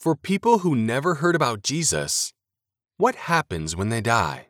For people who never heard about Jesus, what happens when they die?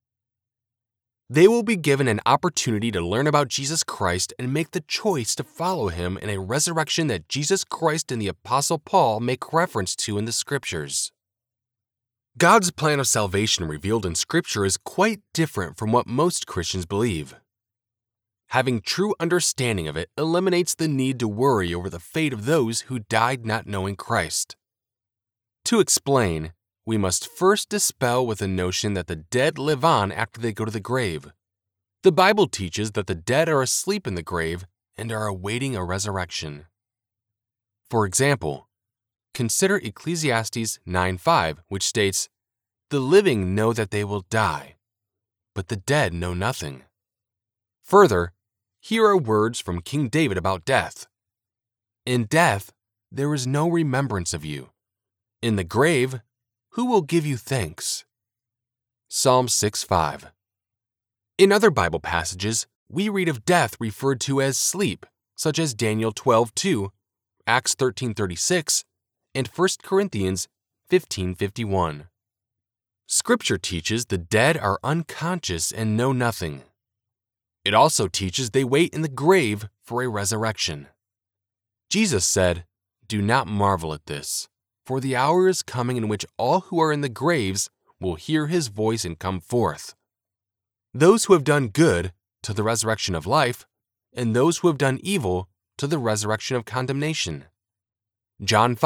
They will be given an opportunity to learn about Jesus Christ and make the choice to follow him in a resurrection that Jesus Christ and the Apostle Paul make reference to in the Scriptures. God's plan of salvation revealed in Scripture is quite different from what most Christians believe. Having true understanding of it eliminates the need to worry over the fate of those who died not knowing Christ. To explain, we must first dispel with the notion that the dead live on after they go to the grave. The Bible teaches that the dead are asleep in the grave and are awaiting a resurrection. For example, consider Ecclesiastes 9:5, which states, "The living know that they will die, but the dead know nothing." Further, here are words from King David about death. "In death, there is no remembrance of you. In the grave, who will give you thanks?" Psalm 6:5. In other Bible passages, we read of death referred to as sleep, such as Daniel 12:2, Acts 13:36, and 1 Corinthians 15:51. Scripture teaches the dead are unconscious and know nothing. It also teaches they wait in the grave for a resurrection. Jesus said, "Do not marvel at this, for the hour is coming in which all who are in the graves will hear his voice and come forth. Those who have done good to the resurrection of life, and those who have done evil to the resurrection of condemnation." John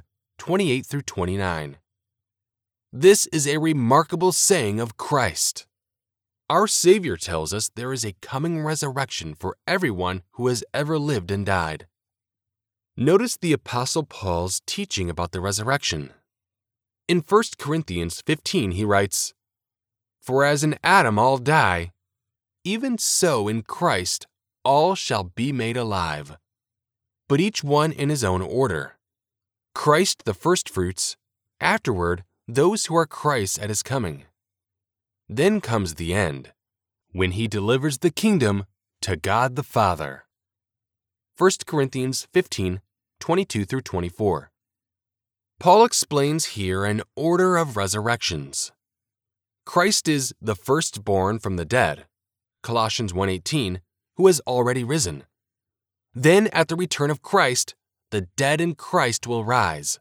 5:28-29. This is a remarkable saying of Christ. Our Savior tells us there is a coming resurrection for everyone who has ever lived and died. Notice the Apostle Paul's teaching about the resurrection. In 1 Corinthians 15, he writes, "For as in Adam all die, even so in Christ all shall be made alive, but each one in his own order. Christ the firstfruits, afterward those who are Christ's at his coming. Then comes the end, when he delivers the kingdom to God the Father." 1 Corinthians 15:22-24. Paul explains here an order of resurrections. Christ is the firstborn from the dead, Colossians 1:18, who has already risen. Then at the return of Christ, the dead in Christ will rise,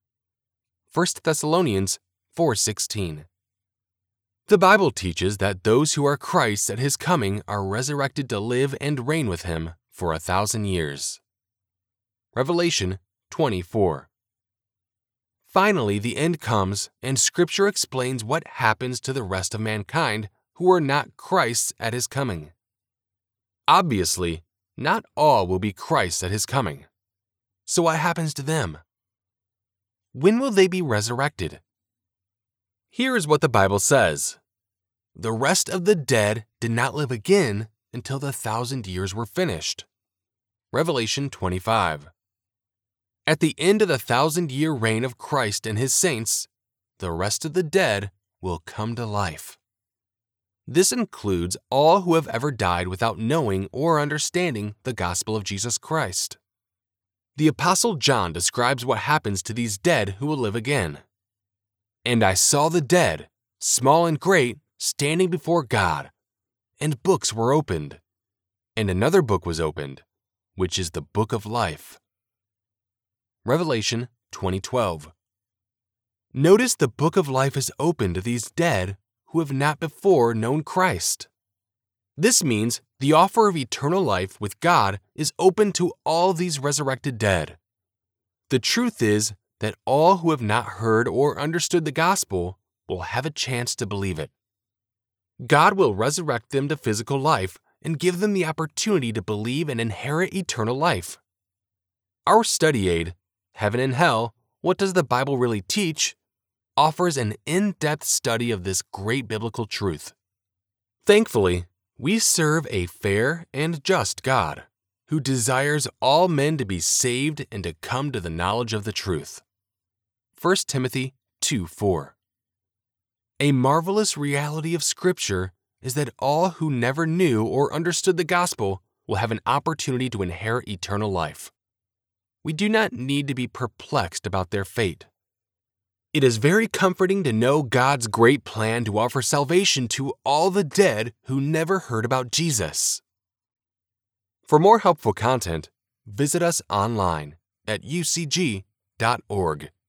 1 Thessalonians 4:16. The Bible teaches that those who are Christ's at his coming are resurrected to live and reign with him for 1,000 years. Revelation 24. Finally, the end comes, and Scripture explains what happens to the rest of mankind who are not Christ's at his coming. Obviously, not all will be Christ's at his coming. So what happens to them? When will they be resurrected? Here is what the Bible says. The rest of the dead did not live again until the 1,000 years were finished. Revelation 25. At the end of the 1,000-year reign of Christ and his saints, the rest of the dead will come to life. This includes all who have ever died without knowing or understanding the gospel of Jesus Christ. The Apostle John describes what happens to these dead who will live again. "And I saw the dead, small and great, standing before God, and books were opened. And another book was opened, which is the book of life." Revelation 20:12. Notice the book of life is open to these dead who have not before known Christ. This means the offer of eternal life with God is open to all these resurrected dead. The truth is that all who have not heard or understood the gospel will have a chance to believe it. God will resurrect them to physical life and give them the opportunity to believe and inherit eternal life. Our study aid, Heaven and Hell, What Does the Bible Really Teach?, offers an in-depth study of this great biblical truth. Thankfully, we serve a fair and just God who desires all men to be saved and to come to the knowledge of the truth. 1 Timothy 2:4. A marvelous reality of Scripture is that all who never knew or understood the gospel will have an opportunity to inherit eternal life. We do not need to be perplexed about their fate. It is very comforting to know God's great plan to offer salvation to all the dead who never heard about Jesus. For more helpful content, visit us online at ucg.org.